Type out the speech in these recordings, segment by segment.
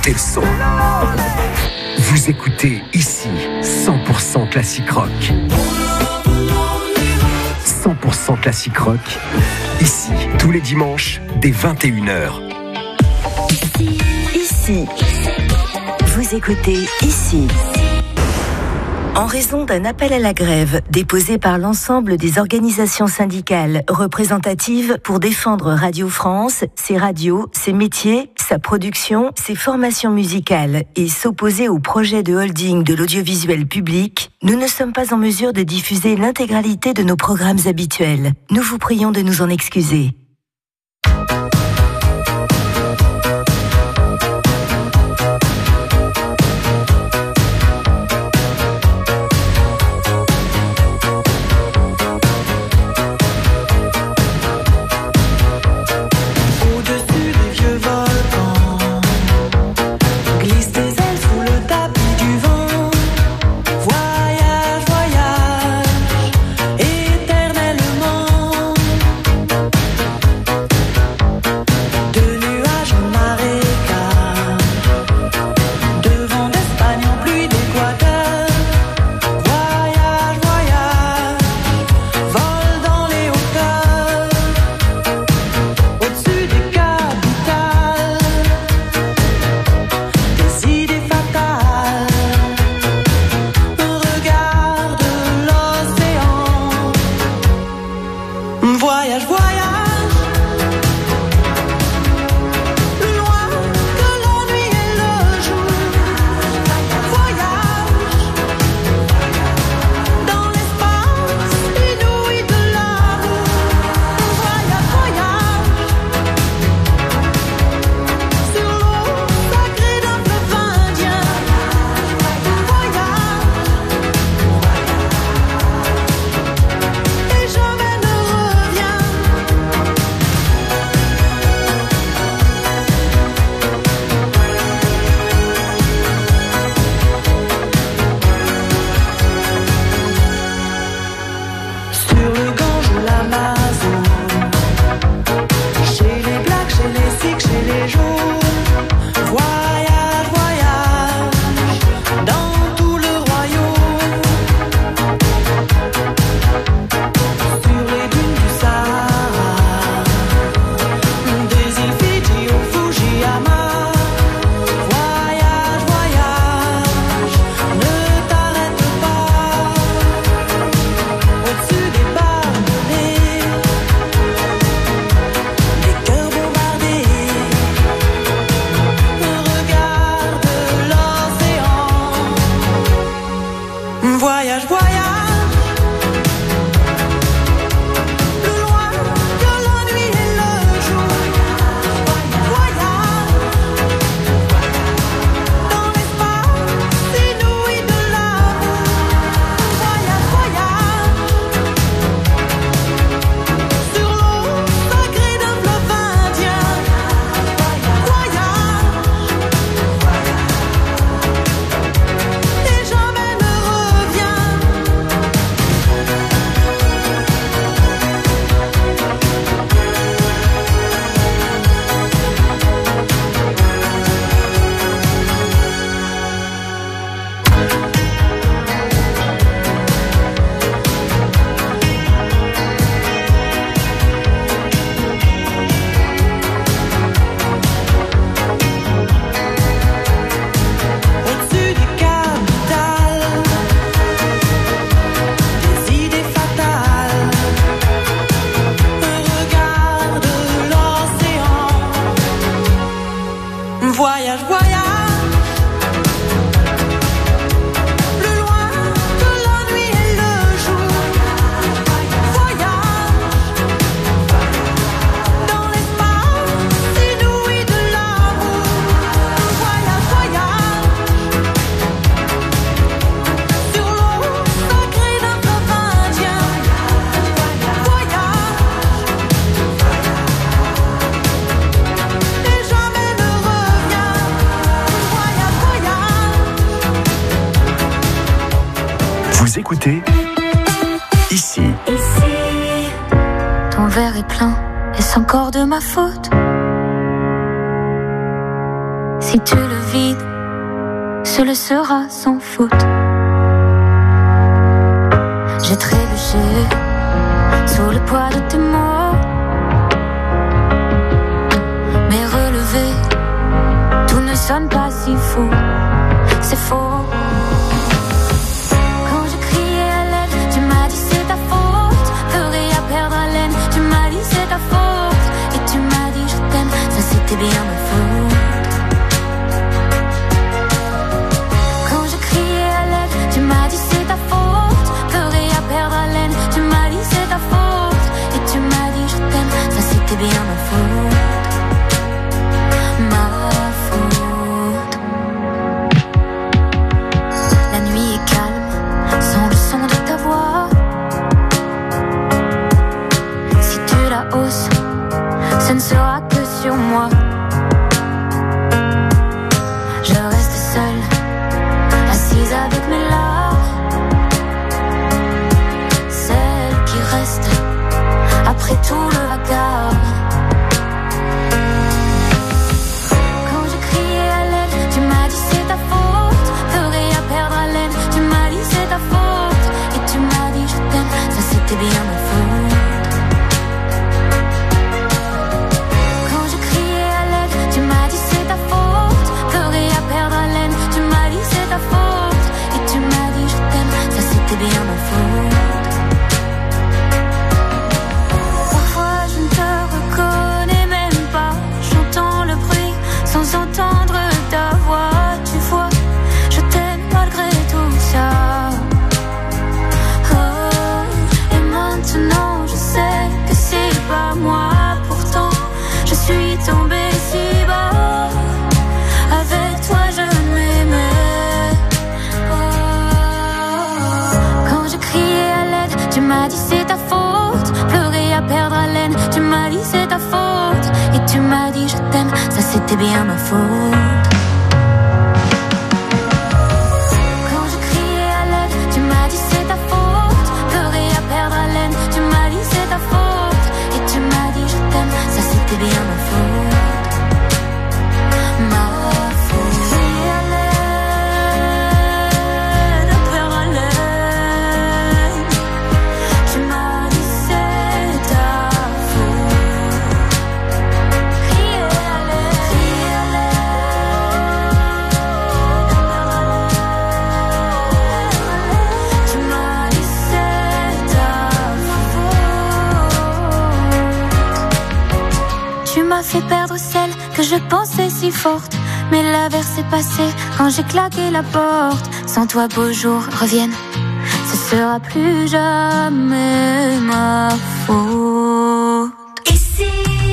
montez le son. Vous écoutez ici 100% classique rock. 100% classique rock. Ici, tous les dimanches, dès 21h. Ici. Vous écoutez ici. En raison d'un appel à la grève déposé par l'ensemble des organisations syndicales représentatives pour défendre Radio France, ses radios, ses métiers, sa production, ses formations musicales et s'opposer au projet de holding de l'audiovisuel public, nous ne sommes pas en mesure de diffuser l'intégralité de nos programmes habituels. Nous vous prions de nous en excuser. Vous écoutez ici. Ton verre est plein, est-ce encore de ma faute? Si tu le vides, ce le sera sans faute. J'ai trébuché sous le poids de tes mots, mais relevé, tout ne sonne pas si faux. C'est faux. Quand je criais à l'aide, tu m'as dit c'est ta faute. Ferais à perdre haleine, tu m'as dit c'est ta faute. Et tu m'as dit je t'aime, ça c'était bien ma faute. Quand je criais à l'aide, tu m'as dit c'est ta faute. Ferais à perdre haleine, tu m'as dit c'est ta faute. Et tu m'as dit je t'aime, ça c'était bien ma faute. Ma faute. La nuit est calme, sans le son de ta voix. Si tu la hausses, ce ne sera que sur moi. Je reste seule, assise avec mes larmes, celle qui reste après tout le vacarme. Quand je criais à l'aide, tu m'as dit c'est ta faute. Ferais à perdre haleine, tu m'as dit c'est ta faute. Et tu m'as dit je t'aime, ça c'était bien ma faute. Quand je criais à l'aide, tu m'as dit c'est ta faute. Ferais à perdre haleine, tu m'as dit c'est ta faute. Et tu m'as dit je t'aime, ça c'était bien ma faute. Parfois je ne te reconnais même pas. J'entends le bruit sans entendre ta voix. Tu vois, je t'aime malgré tout ça. Oh, et maintenant je sais que c'est pas moi. Pourtant je suis tombée si bas. Avec toi je m'aimais. Oh, quand je criais à l'aide, tu m'as dit c'est ta faute. Pleurer à perdre haleine, tu m'as dit c'est ta faute. Et tu m'as dit je t'aime, ça c'était bien ma faute. Quand je criais à l'aide, tu m'as dit c'est ta faute. Pleurer à perdre haleine, tu m'as dit c'est ta faute. Et tu m'as dit je t'aime, ça c'était bien ma faute. Ma faute. Crier à l'aide, à perdre haleine, tu m'as dit c'est ta faute. Crier à l'aide, crier à l'aide, à perdre haleine, tu m'as dit c'est ta faute. Tu m'as fait perdre celle que je pensais si forte. Mais l'averse est passée quand j'ai claqué la porte. Sans toi beaux jours reviennent, ce sera plus jamais ma faute. Ici,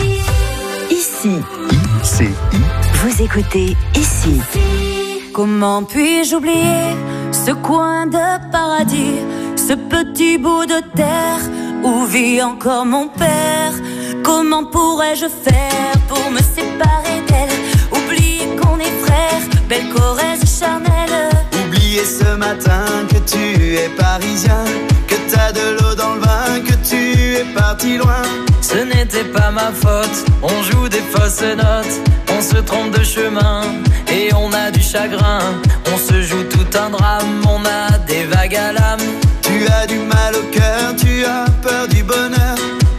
ICI. vous écoutez Ici. Comment puis-je oublier ce coin de paradis, ce petit bout de terre où vit encore mon père? Comment pourrais-je faire pour me séparer d'elle? Oublier qu'on est frères, belle Corrèze charnelle. Oublier ce matin que tu es parisien, que t'as de l'eau dans le vin, que tu es parti loin. Ce n'était pas ma faute, on joue des fausses notes, on se trompe de chemin et on a du chagrin. On se joue tout un drame, on a des vagues à l'âme. Tu as du mal au cœur, tu as peur du bonheur.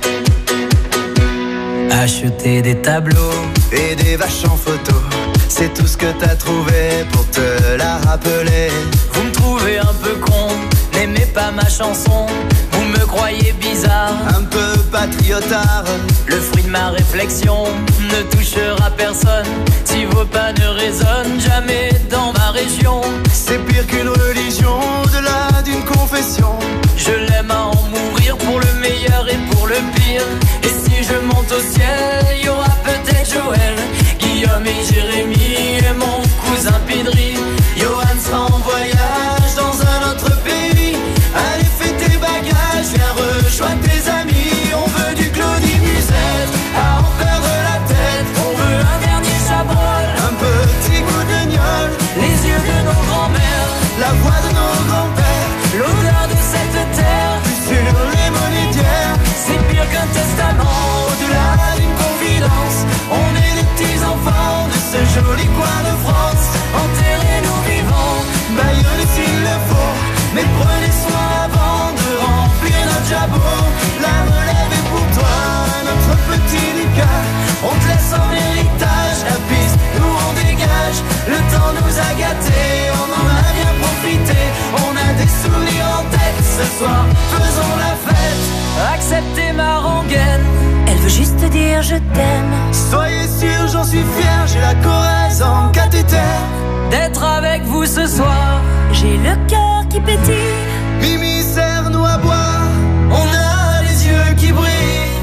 Acheter des tableaux Et des vaches en photo, c'est tout ce que t'as trouvé pour te la rappeler. Vous me trouvez un peu con, n'aimez pas ma chanson. Vous me croyez bizarre, Un peu patriotard, le fruit de ma réflexion ne touchera personne. Si vos pas ne résonnent jamais dans ma région, c'est pire qu'une religion, au-delà d'une confession. je l'aime à en mourir pour le meilleur et pour le pire. Et si je monte au ciel, il y aura peut-être Joël, Guillaume et Jérémy et mon cousin Pidri. Johan sera en voyage dans un autre pays. Allez fais tes bagages, viens rejoindre tes amis. On veut du Claudie Musette, à en perdre la tête. On veut un dernier Chabrol, Un petit goût de gnôle, les yeux de nos grands-mères, la voix de nos grands-pères, l'odeur de cette terre. sur les monétières. C'est pire qu'un testament, Au-delà d'une confidence, on est les petits enfants de ce joli coin coins de France, enterrez-nous vivants, baillonnez s'il le faut, mais prenez soin avant de remplir notre jabot. La relève est pour toi, notre petit Lucas, on te laisse en héritage la piste, nous on dégage, le temps nous a gâtés, on en a bien profité, on a des souvenirs en tête, ce soir faisons la fête. Acceptez ma rengaine, Elle veut juste te dire je t'aime. Soyez sûr, j'en suis fier, j'ai la Corrèze en cathéter. d'être avec vous ce soir. J'ai le cœur qui pétille. Mimi, serre-nous à boire, on a les yeux qui brillent.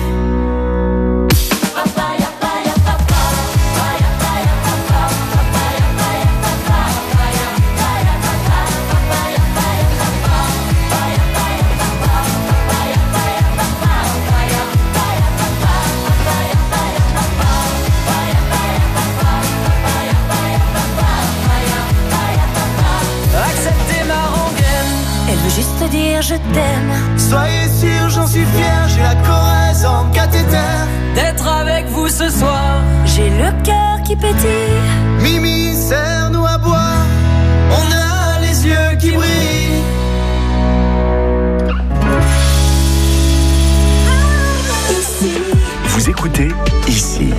Acceptez ma rengaine, Elle veut juste te dire je t'aime. Soyez sûr, j'en suis fier, j'ai la Corrèze en cathéter. d'être avec vous ce soir. J'ai le cœur qui pétille. Mimi, serre-nous à boire, on a les yeux qui brillent. Vous écoutez ici.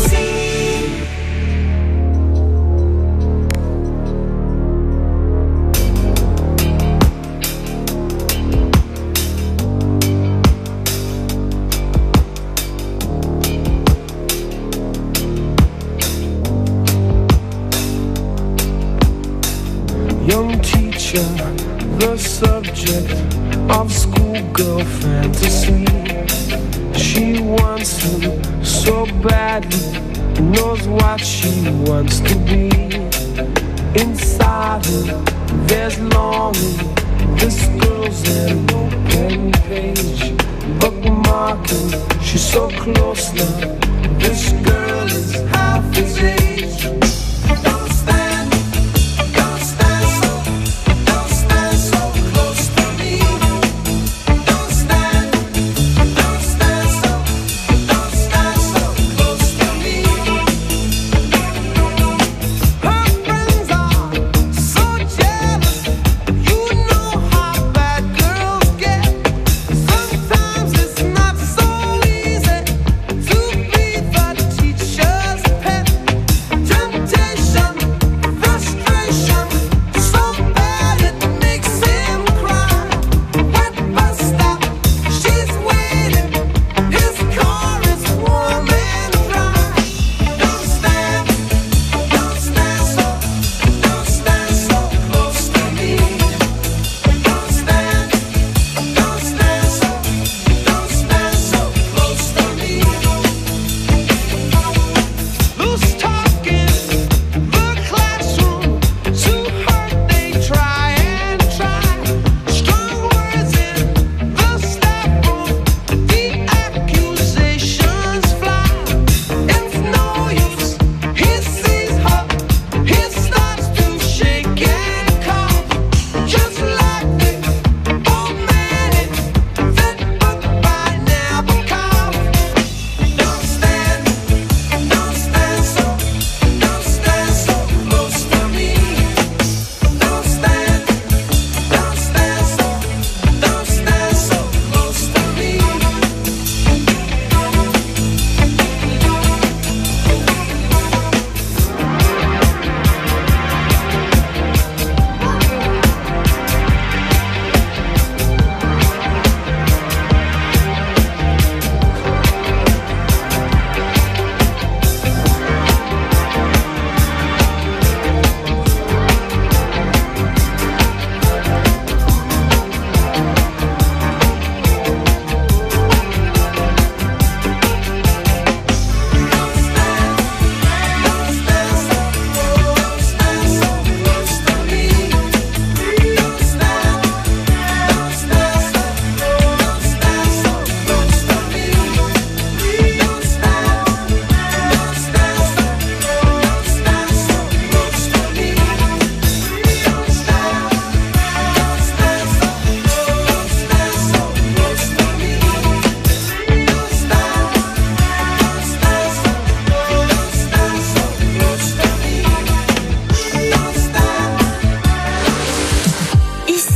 Young teacher, the subject of schoolgirl fantasy. She wants him so badly, knows what she wants to be. Inside her, there's longing. This girl's an open page, bookmarking. She's so close now. This girl is half his age. Don't stand so close to me. Don't stand so close to me. Her friends are so jealous. You know how bad girls get. Sometimes it's not so easy to be the teacher's pet. Jump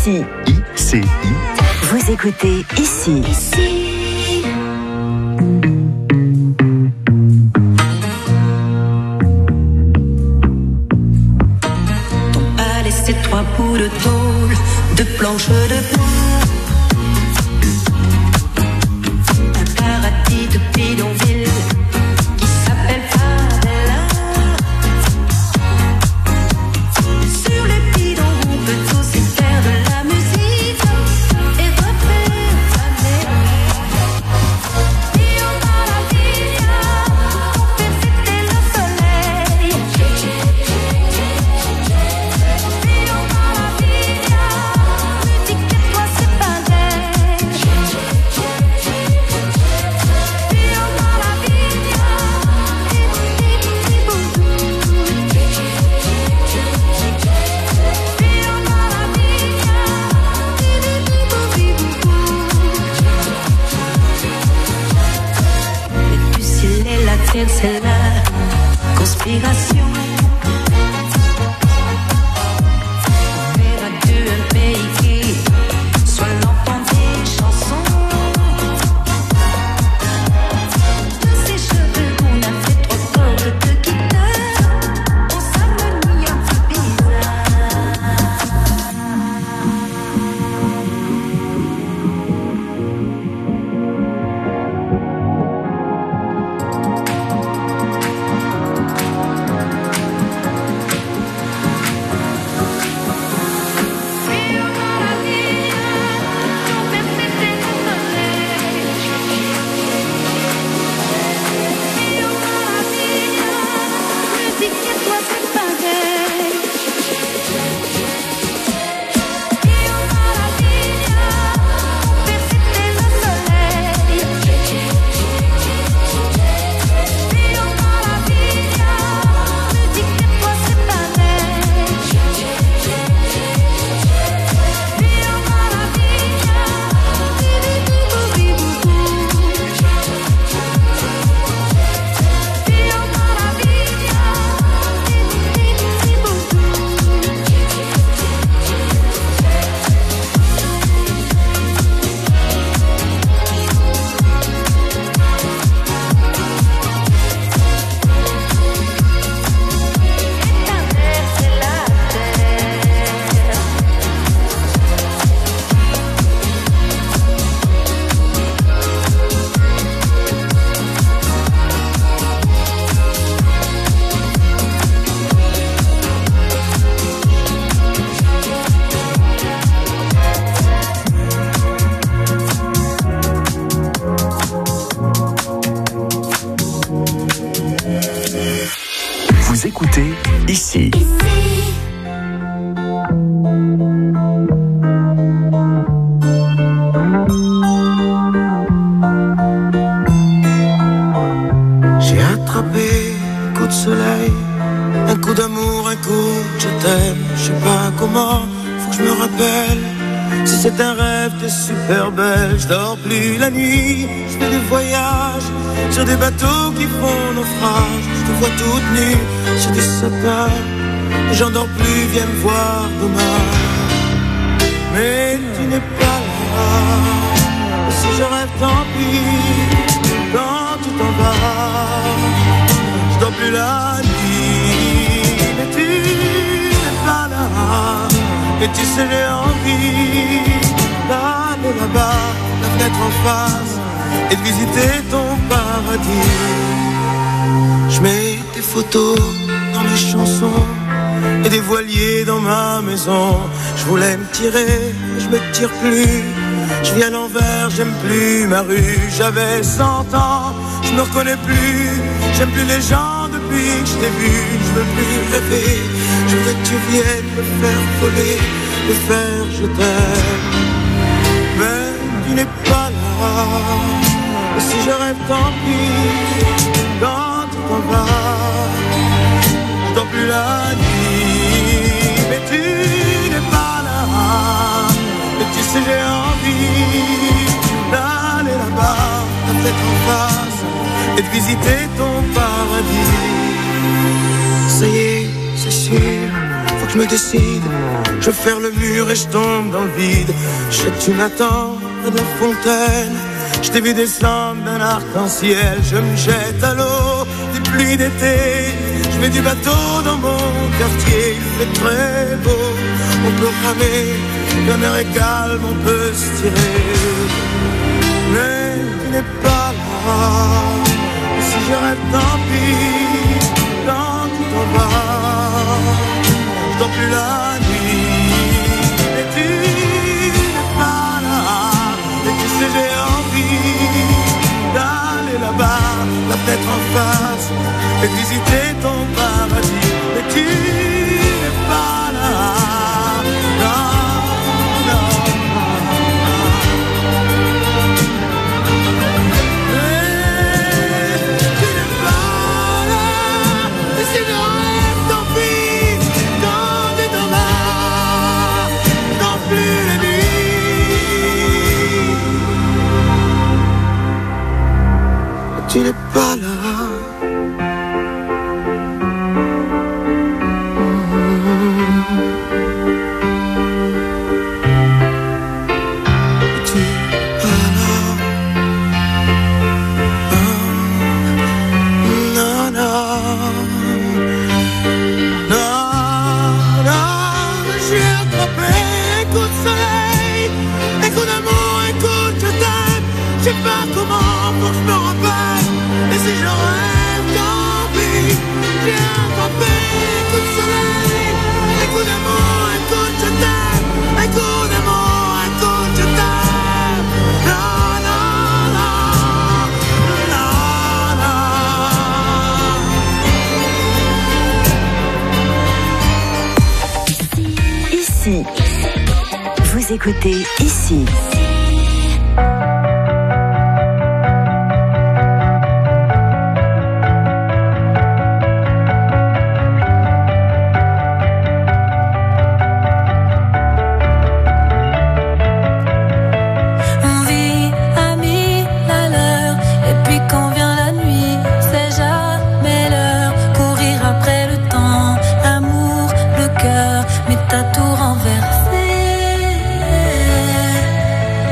Ici. ICI. Vous écoutez Ici. A laissé 3 bouts de tôle, de planches de bois, un paradis de bidonville qui s'appelle Favela. Sur les bidons, on peut tous y faire de la musique et refaire l'année. Dio Maravilla, on fait fêter le soleil. Dio Maravilla, musique et toi c'est pareil. Dio Maravilla, et du ciel et la terre, c'est la conspiration. Faire à Dieu un pays qui soit l'enfant des chansons. De ses cheveux, on a fait 3 cordes de guitare. On s'harmonie un peu bizarre. Vous écoutez Ici. J'ai attrapé un coup de soleil, un coup d'amour, un coup de je t'aime. Je sais pas comment, faut que je me rappelle. Si c'est un rêve, t'es super belle. Je dors plus la nuit, je fais des voyages sur des bateaux qui font naufrage. Je te vois toute nue sur des sapins. J'en dors plus, viens me voir demain. Mais tu n'es pas là. Et si je rêve, tant pis. Quand tu t'en vas, je dors plus la nuit. Mais tu n'es pas là. Et tu sais j'ai envie d'aller là-bas, la fenêtre en face, et de visiter ton paradis. Je mets des photos dans mes chansons et des voiliers dans ma maison. Je voulais me tirer, mais je me tire plus. Je vis à l'envers, j'aime plus ma rue. J'avais 100 ans, je me reconnais plus. J'aime plus les gens depuis que je t'ai vu. Je veux plus rêver, je voudrais que tu viennes me faire voler, me faire je t'aime. Mais tu n'es pas là. Et si je rêve, tant pis. Quand tu t'en vas, je dors plus la nuit. Mais tu n'es pas là. Et tu sais j'ai envie d'aller là-bas, la tête en face, et de visiter ton paradis. Ça y est, c'est sûr, faut je me décide, je vais faire le mur et je tombe dans le vide. Je tu m'attends à la fontaine, je t'ai vu descendre d'un arc-en-ciel. Je me jette à l'eau des pluies d'été, je mets du bateau dans mon quartier. Il fait très beau, on peut ramer, la mer est calme, on peut se tirer. Mais tu n'es pas là, et si je rêve tant pis, quand tu t'en vas, je dors plus la nuit. Et tu n'es pas là, et tu sais j'ai envie d'aller là-bas, la fenêtre en face, et visiter ton paradis. Et tu n'es pas là, non, non, et tu n'es pas là, et si je rêve tant pis, quand tu t'en vas, non plus la nuit. Tu n'es pas là. Je sais pas comment pour que je me rappelle. Et si je rêve tant pis, j'ai attrapé un coup de soleil, un coup d'amour, un coup de je t'aime, un coup d'amour, un coup de je t'aime. Non, non, non, non. Ici, vous écoutez Ici. Mais t'as tout renversé.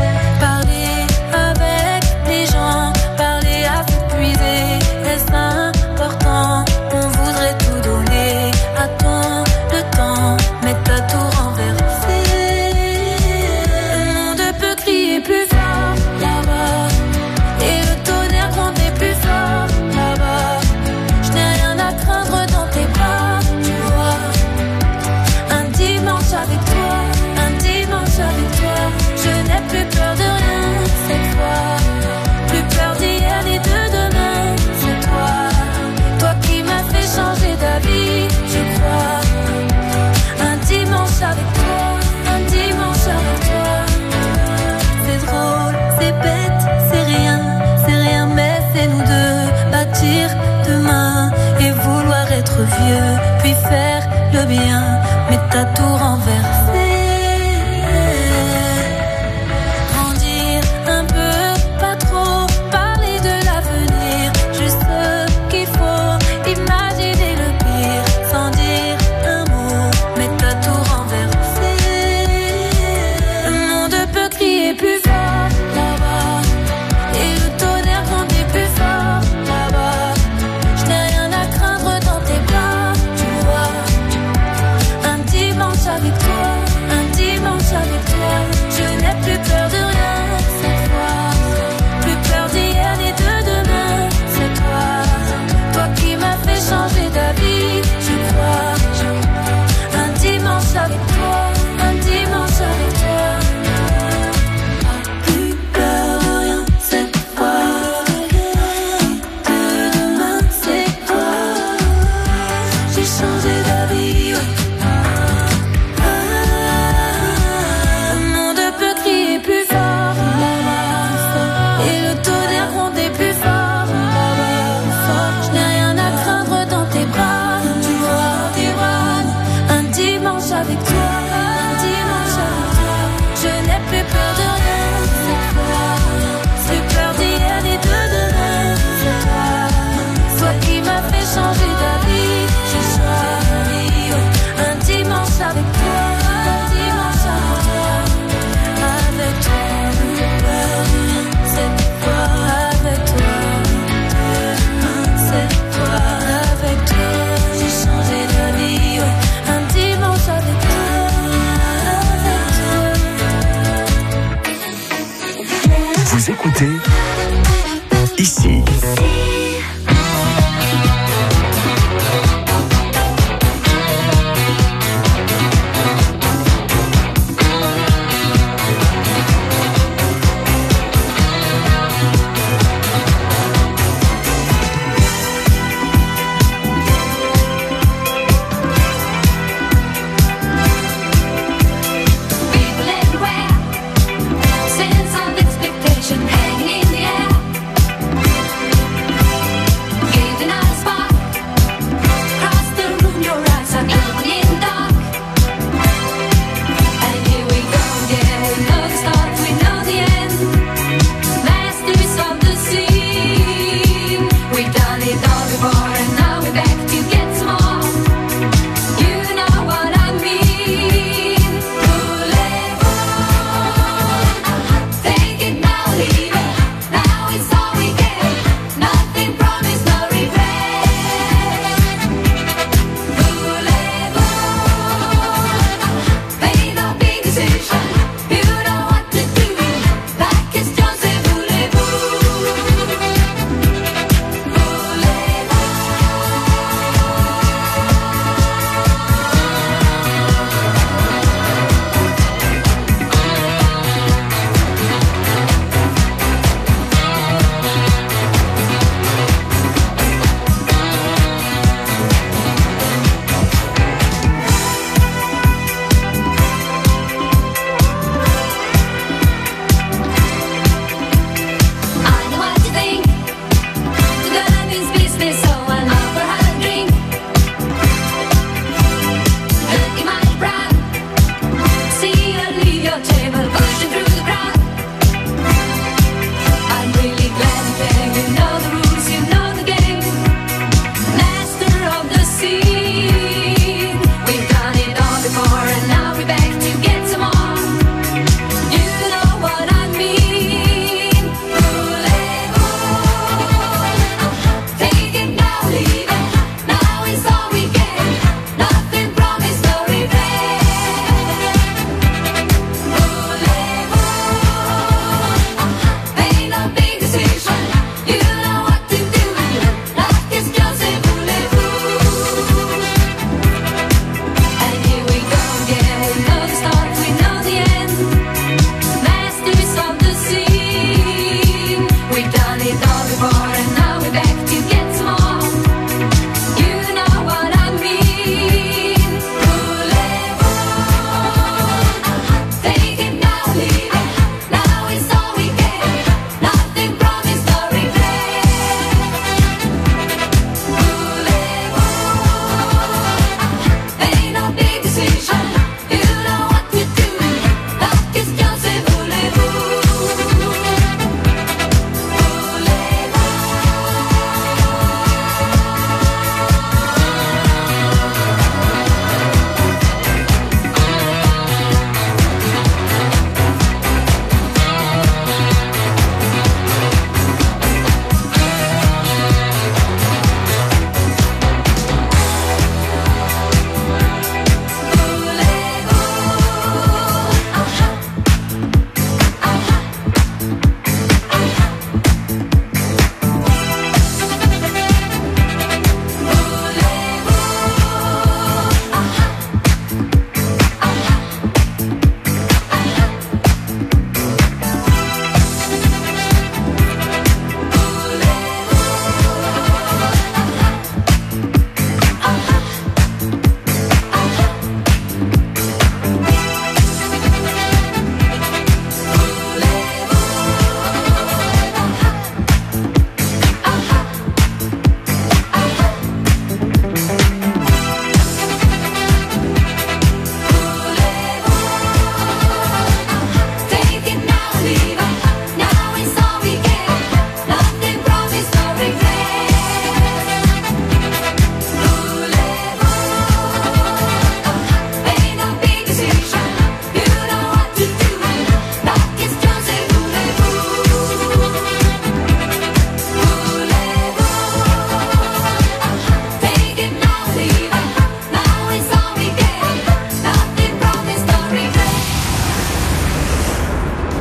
écoutez ici. Sense of expectation hanging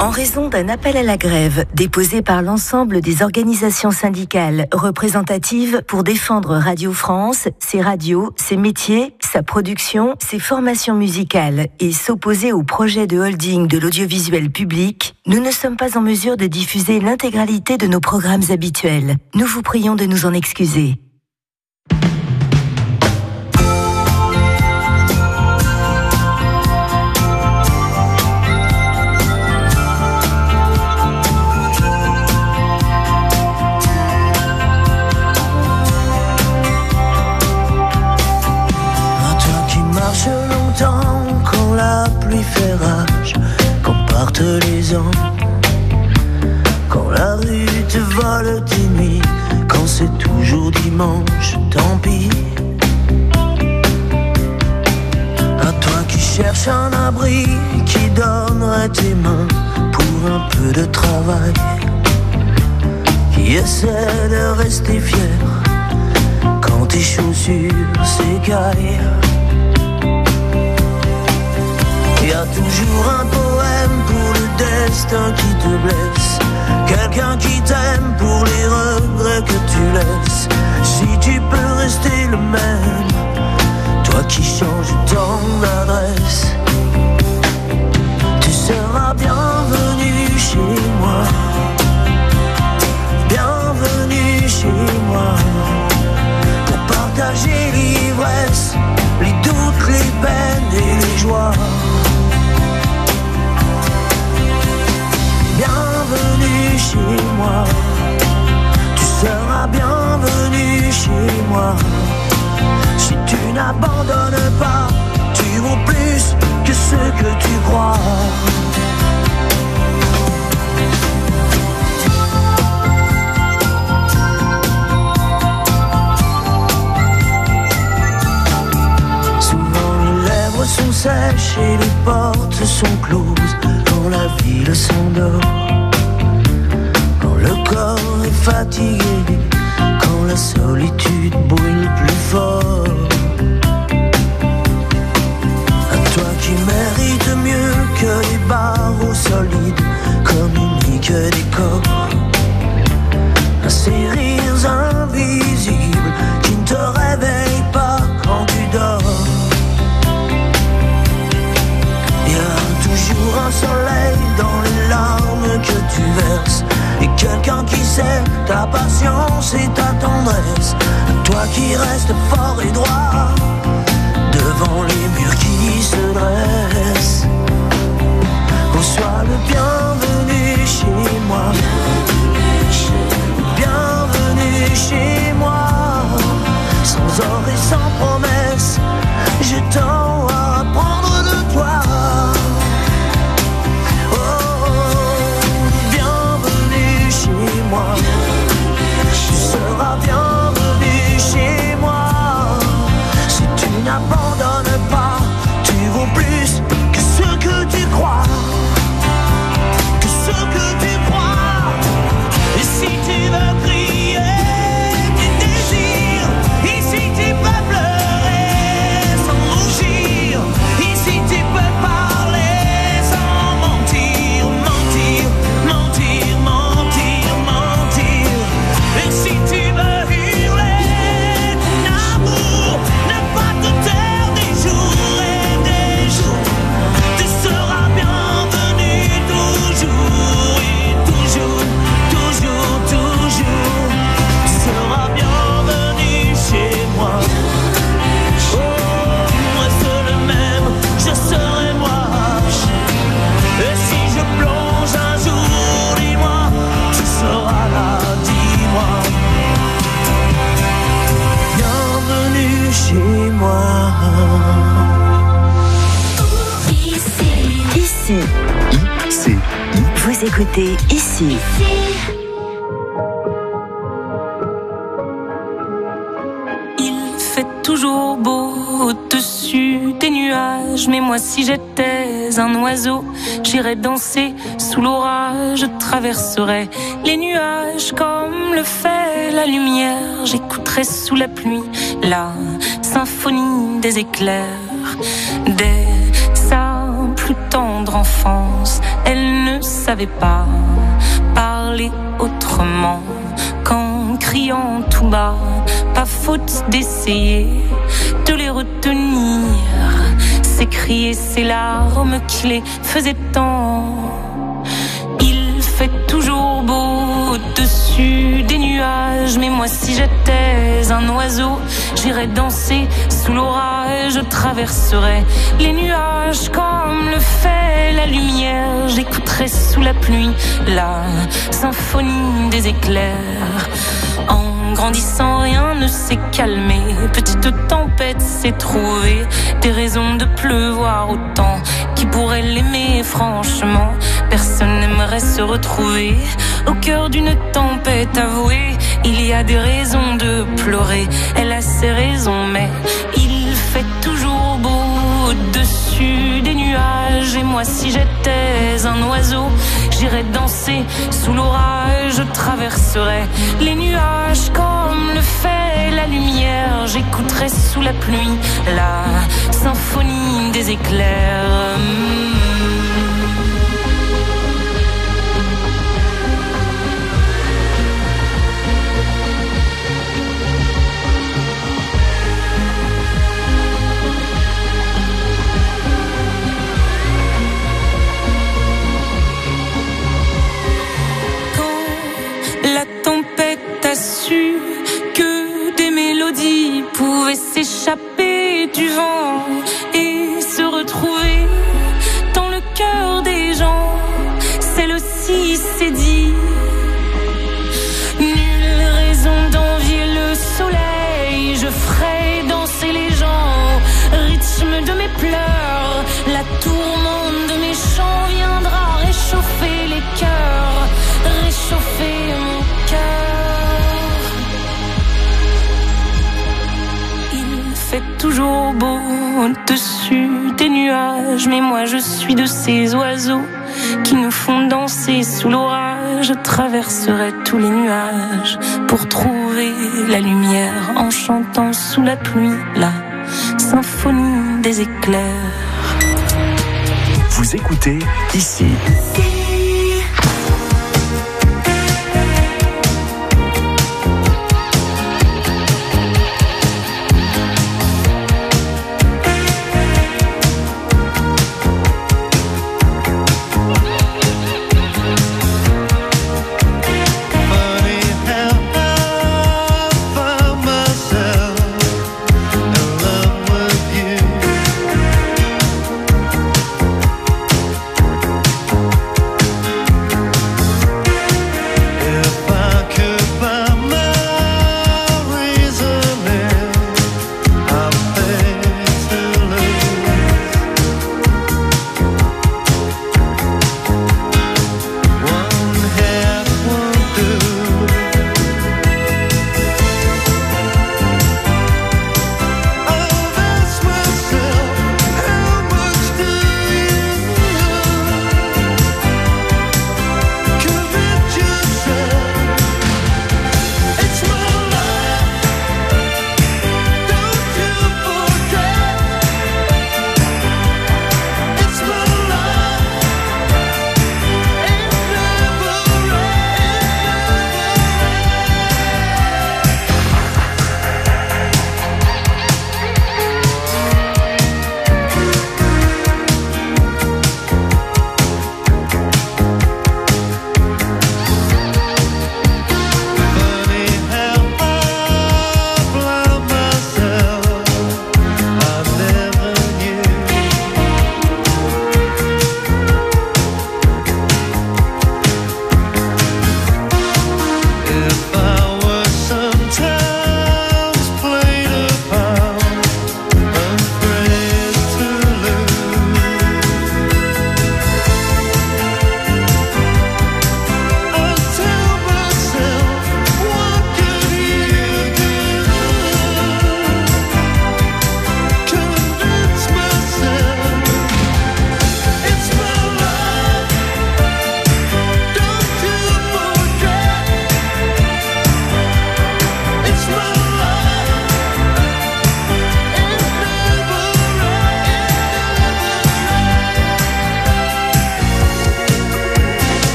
En raison d'un appel à la grève déposé par l'ensemble des organisations syndicales représentatives pour défendre Radio France, ses radios, ses métiers, sa production, ses formations musicales et s'opposer au projet de holding de l'audiovisuel public, nous ne sommes pas en mesure de diffuser l'intégralité de nos programmes habituels. Nous vous prions de nous en excuser. Quand la pluie fait rage, quand partent les ans, quand la rue te vole tes nuits, quand c'est toujours dimanche, tant pis. À toi qui cherches un abri, qui donnerait tes mains pour un peu de travail, qui essaie de rester fier quand tes chaussures s'écaillent. Y a toujours un poème pour le destin qui te blesse, quelqu'un qui t'aime pour les regrets que tu laisses. Si tu peux rester le même, toi qui changes ton adresse, tu seras bienvenu chez moi, bienvenue chez moi, pour partager l'ivresse, les doutes, les peines et les joies. Bienvenue chez moi, tu seras bienvenue chez moi. Si tu n'abandonnes pas, tu vaux plus que ce que tu crois. Souvent les lèvres sont sèches et les portes sont closes quand la ville s'endort, quand le corps est fatigué, quand la solitude brûle plus fort. À toi qui mérites mieux que les barreaux solides, communique des corps, à ces rires invisibles qui ne te réveillent pas quand tu dors. Y a toujours un soleil dans les larmes que tu verses, et quelqu'un qui sait ta patience et ta tendresse. Toi qui restes fort et droit devant les murs qui se dressent. Oh, sois le bienvenu chez moi, bienvenue chez moi, sans or et sans promesse, je tends à apprendre de toi. Tu seras bienvenu chez moi. Si tu n'abandonnes pas, tu vaux plus que ce que tu crois, que ce que tu crois. Et si tu veux crier tes désirs, ici tu peux pleurer sans rougir, ici tu peux parler sans mentir, mentir, mentir, mentir, mentir. Et si tu veux hurler ton amour, ne pas te taire des jours et des jours, tu seras bienvenu toujours et toujours, toujours, toujours. Tu seras bienvenu chez moi. Oh, moi seul même, je serai moi. Et si je plonge un jour, dis-moi, tu seras là, dis-moi. Bienvenue chez moi. Ici, ICI. vous écoutez Ici. Il fait toujours beau au-dessus des nuages, mais moi si j'étais un oiseau, j'irais danser sous l'orage, je traverserais les nuages comme le fait la lumière, j'écouterais sous la pluie la symphonie des éclairs, dès sa plus tendre enfance, elle ne ne savais pas parler autrement qu'en criant tout bas. Pas faute d'essayer de les retenir, ces cris et ces larmes qui les faisaient tant. Il fait toujours beau au-dessus des nuages, mais moi si j'étais un oiseau, j'irais danser sous l'orage, je traverserais les nuages comme le fait la lumière, j'écouterais sous la pluie la symphonie des éclairs. En grandissant, rien ne s'est calmé. Petite tempête s'est trouvée des raisons de pleuvoir autant. Qui pourrait l'aimer franchement? Personne n'aimerait se retrouver au cœur d'une tempête. Avouée, il y a des raisons de pleurer. Elle a ses raisons, mais il fait toujours beau au-dessus des nuages. Et moi, si j'étais un oiseau, j'irais danser sous l'orage, je traverserais les nuages comme le fait la lumière. J'écouterais sous la pluie la symphonie des éclairs. La tempête a su que des mélodies pouvaient s'échapper du vent et se retrouver dans le cœur des gens. Celle-ci s'est dit, nulle raison d'envier le soleil. Je ferai danser les gens, rythme de mes pleurs. La tourmente de mes chants viendra réchauffer les cœurs, réchauffer mon cœur. Il fait toujours beau au-dessus des nuages, mais moi je suis de ces oiseaux qui nous font danser sous l'orage. Je traverserai tous les nuages pour trouver la lumière en chantant sous la pluie la symphonie des éclairs. Vous écoutez ici.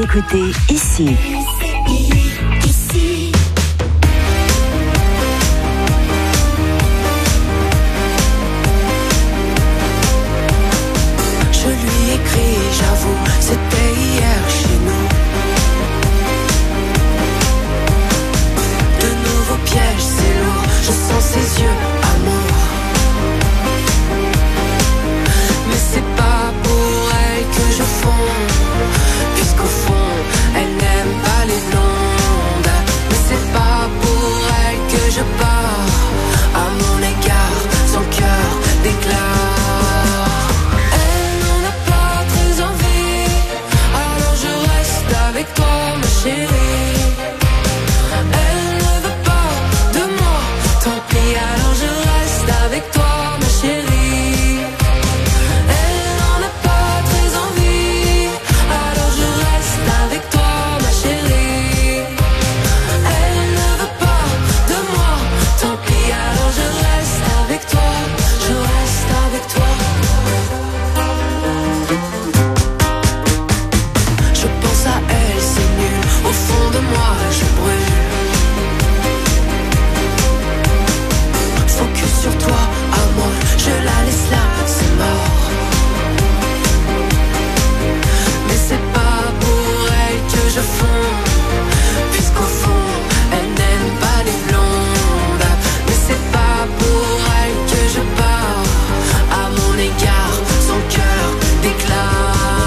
écoutez ici. Je lui écris, j'avoue, c'était hier chez nous. De nouveaux pièges, c'est lourd, je sens ses yeux, amour. Mais c'est pas pour elle que je fonds, puisqu'au fond, elle n'aime pas les blondes. Mais c'est pas pour elle que je pars, à mon égard, son cœur déclare. Avec toi ma chérie, elle ne veut pas de moi, tant pis alors je reste avec toi ma chérie. Elle n'en a pas très envie, alors je reste avec toi ma chérie. Elle ne veut pas de moi, tant pis alors je reste avec toi, je reste avec toi. Je pense à elle, c'est nul, au fond de moi je brûle. Focus sur toi, amour, je la laisse là, c'est mort. Mais c'est pas pour elle que je fonds, puisqu'au fond, elle n'aime pas les blondes. Mais c'est pas pour elle que je pars, à mon égard, son cœur déclare.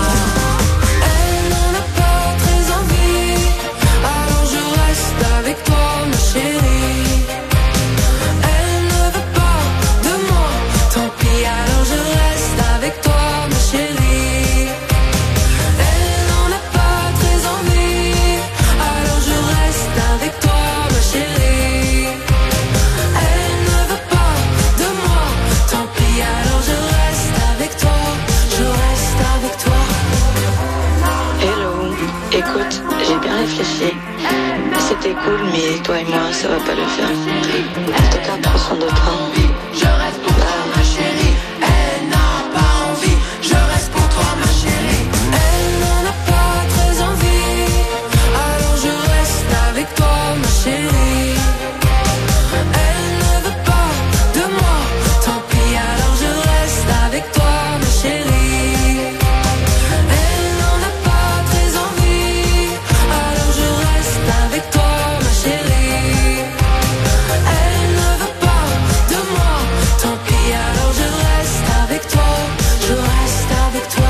Avec toi ma chérie, elle ne veut pas de moi, tant pis alors je reste avec toi ma chérie. Elle n'en a pas très envie, alors je reste avec toi ma chérie. Elle ne veut pas de moi, tant pis alors je reste avec toi, je reste avec toi. Hello, écoute, j'ai bien réfléchi. C'était cool, mais toi et moi, ça va pas le faire. En tout cas, prends soin de toi. Je reste pour toi, ma chérie. Elle n'a pas envie. Je reste pour toi, ma chérie. Elle n'en a pas très envie. Alors je reste avec toi, ma chérie. Elle ne veut pas de moi. Tant pis, alors je reste avec toi, ma chérie. Elle n'en a pas très envie. Alors je reste avec toi, ma chérie. Elle ne veut pas de moi, tant pis alors je reste avec toi, je reste avec toi.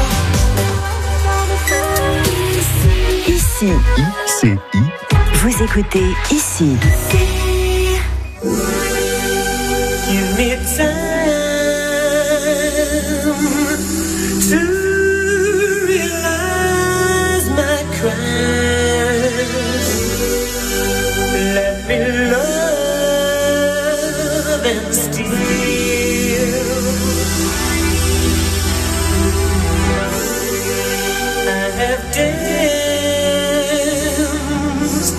Ici. ICI. Vous écoutez ici. Give me time to realize my crimes. Let me love and steal. I have danced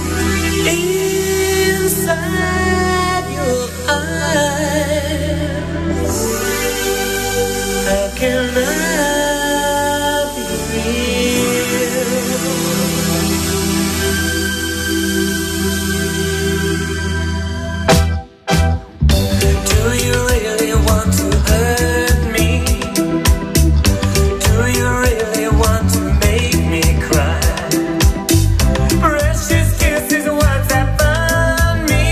inside your eyes. How can I be real? Do you really want to hurt me? Do you really want to make me cry? Precious kisses once upon me.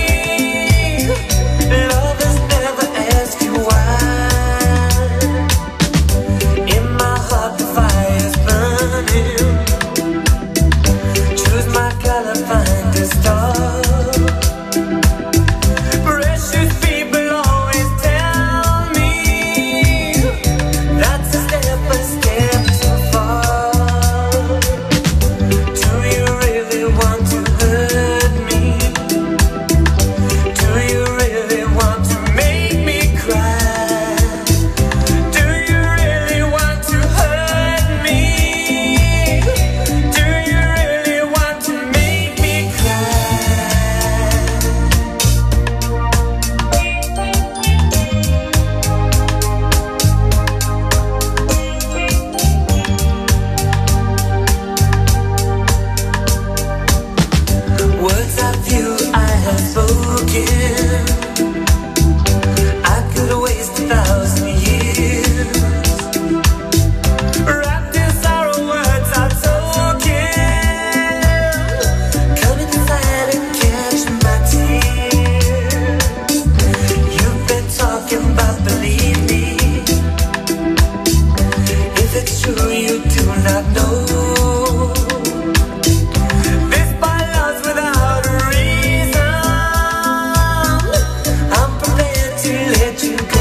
Lovers never ask you why. not know. This my love's without a reason. I'm prepared to let you go.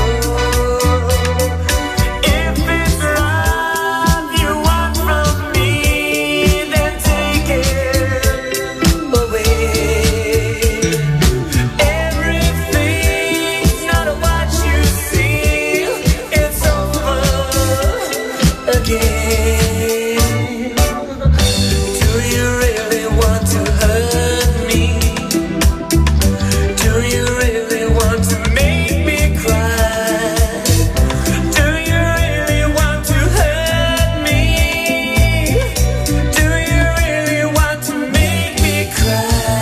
If it's love you want from me, then take it away. Everything's not what you see. It's over again. Do you really want to hurt me? Do you really want to make me cry? Do you really want to hurt me? Do you really want to make me cry?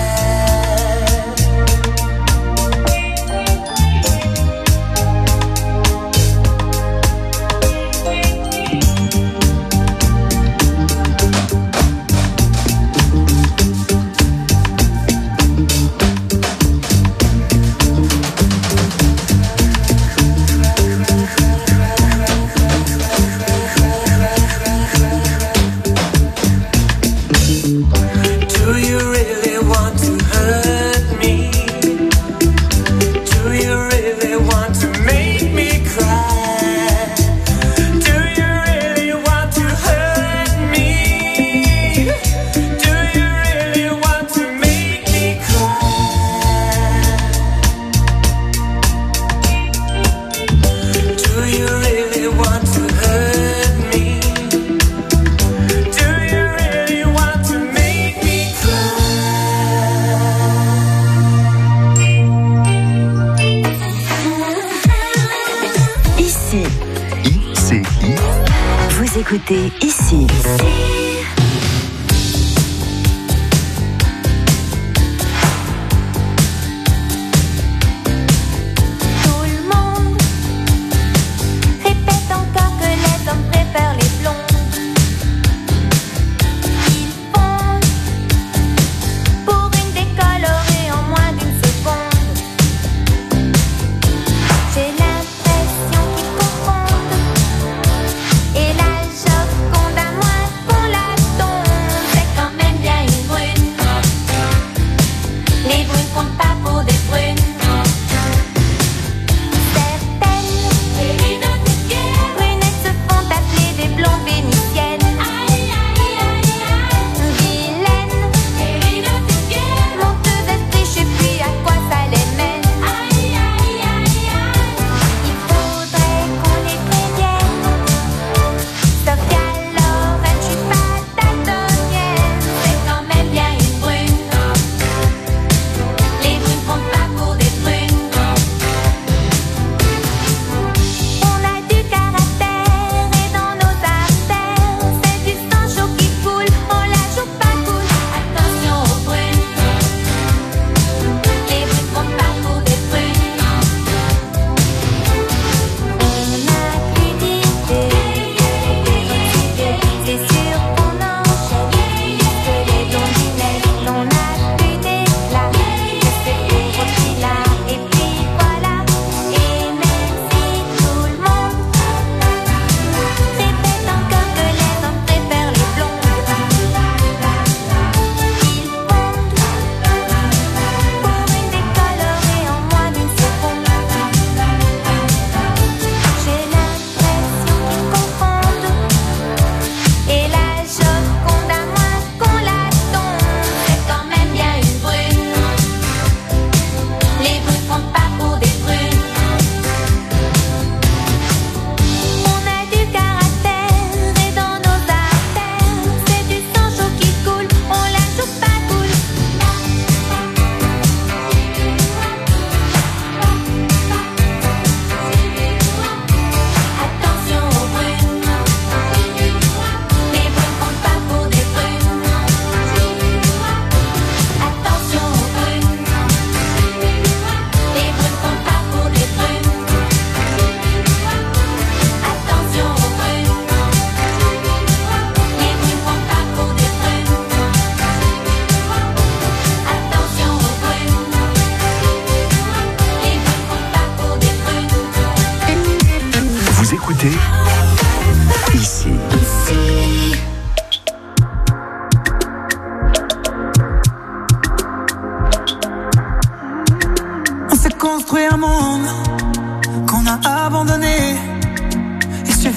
Do you really want to hurt me? Do you really want to make me cry? Do you really want to hurt me? Do you really want to make me cry? Do you really want to hurt me? Do you really want to make me Ici, ICI. vous écoutez Ici. Tout le monde répète encore que les hommes préfèrent les blondes. Ils fondent pour une décolorée en moins d'une seconde. J'ai l'impression qu'ils confondent et la Joconde à moins qu'on la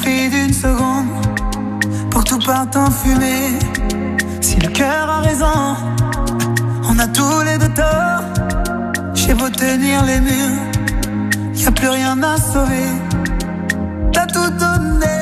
suffit d'une seconde pour que tout parte en fumée. Si le cœur a raison, on a tous les deux tort. J'ai beau tenir les murs, y a plus rien à sauver. T'as tout donné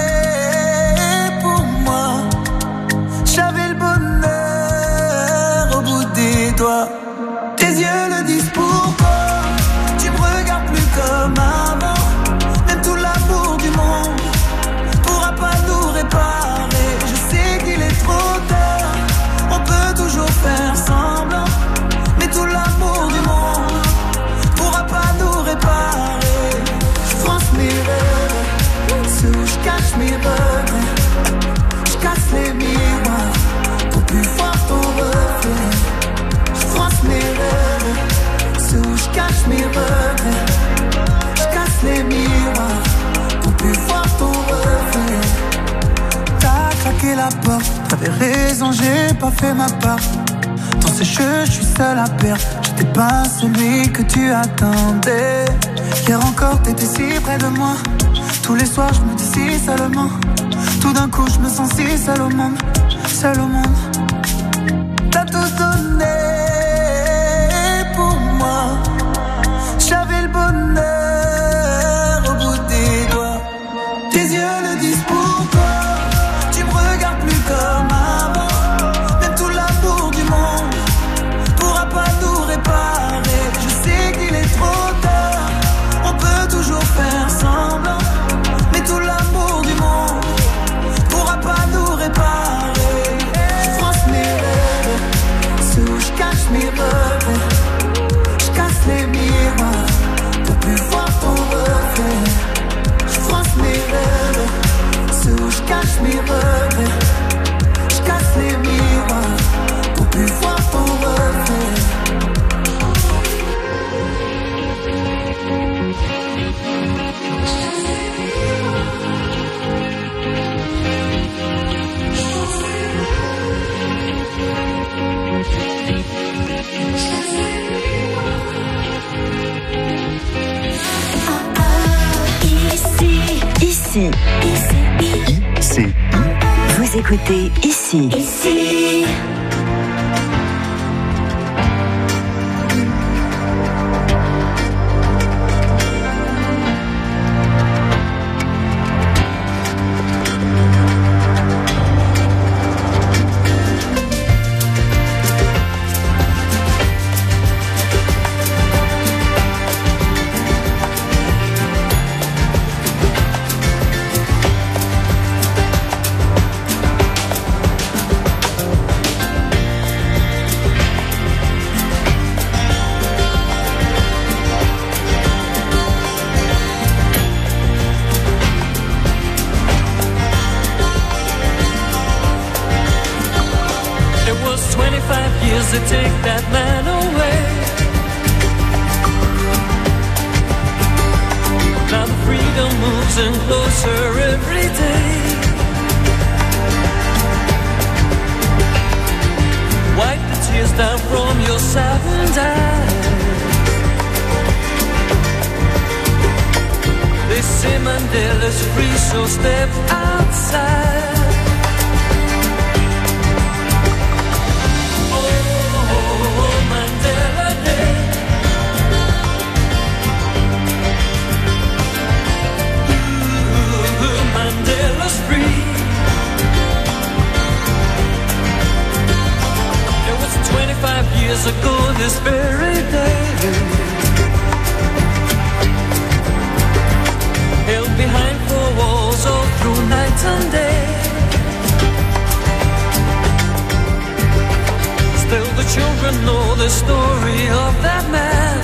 pour moi. J'avais le bonheur au bout des doigts. Tes yeux le disent pourquoi. Tu me regardes plus comme avant. Même tout l'amour du monde pourra pas nous réparer. Je sais qu'il est trop tard, on peut toujours faire semblant. Mais tout l'amour du monde pourra pas nous réparer. Je fronce mes rêves, sous je cache mes regrets. Je casse les miroirs pour plus voir ton reflet. Je fronce mes rêves, sous je cache mes regrets. Je casse les miroirs pour plus voir ton reflet. T'as claqué la porte, t'avais raison, j'ai pas fait ma part. Dans ces jeux, je suis seul à perdre. J'étais pas celui que tu attendais. Hier encore, t'étais si près de moi. Tous les soirs, je me dis si seulement. Tout d'un coup, je me sens si seul au monde. Seul au monde. T'as tout donné pour moi. J'avais le bonheur au bout des doigts. Tes yeux le disent pourquoi. Tu me regardes plus comme avant. Même tout l'amour du monde pourra pas nous réparer. Je sais qu'il est trop tard, on peut toujours faire semblant. Mais tout l'amour du monde pourra pas nous réparer. Je fronce mes rêves, sous je cache mes regrets. Je casse les miroirs pour plus voir ton reflet. Je fronce mes rêves, sous je cache mes regrets. Je casse les miroirs pour plus voir ton reflet. Ici. Vous écoutez Ici. To take that man away. Now the freedom moves in closer every day. Wipe the tears down from your saddened eyes. They say Mandela's free, so step outside. Mandela's free. It was 25 years ago this very day. Held behind four walls all through night and day. Still the children know the story of that man.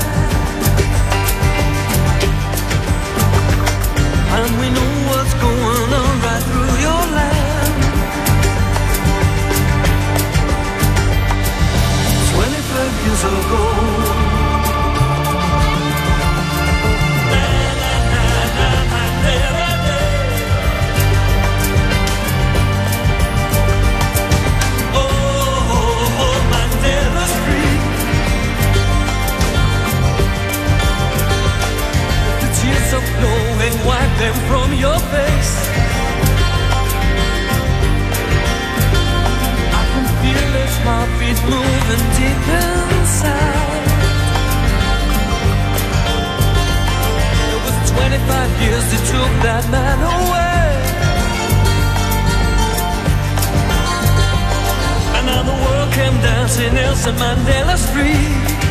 And we know what's going on right through your land. 25 years ago. Oh, Mandela's free. set Mandela's free.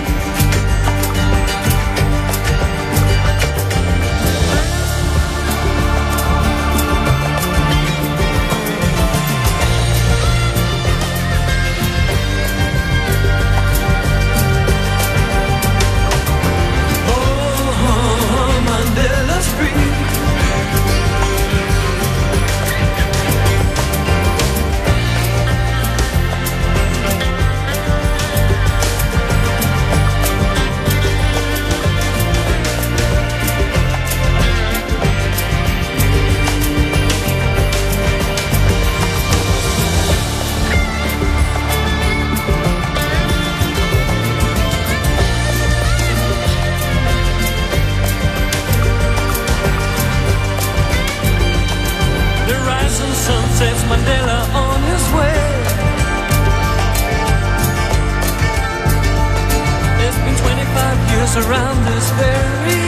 Sets Mandela on his way. It's been 25 years around this very